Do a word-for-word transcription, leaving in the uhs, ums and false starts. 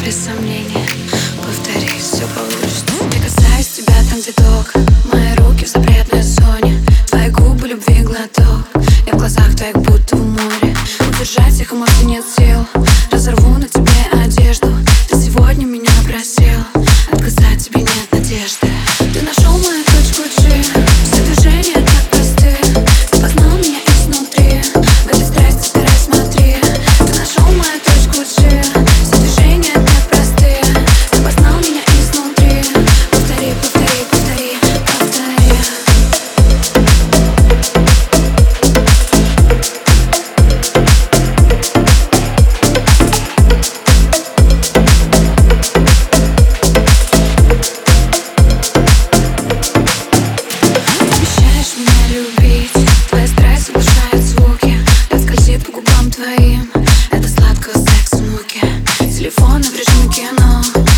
без сомнения. Повтори, все получится. Я касаюсь тебя там, где ток. Мои руки в запретной зоне. Твои губы, любви глоток. Я в глазах твоих будто в море. Удержать их эмоций нет сил. Разорву на тебе одежду. Ты сегодня меня просил. Отказать тебе нет надежды. Ты нашел мою точку G. Все движения так просты. Ты познал меня изнутри. В этой страсти ты рассмотри. Ты нашел мою точку G. Все движения так просты. Ты познал меня изнутри. Повтори, повтори, повтори, повтори. Обещаешь меня любить. Твоя страсть заглушает звуки. Лед скользит по губам твоим. Это сладкого секса муки. Телефоны в режиме кино.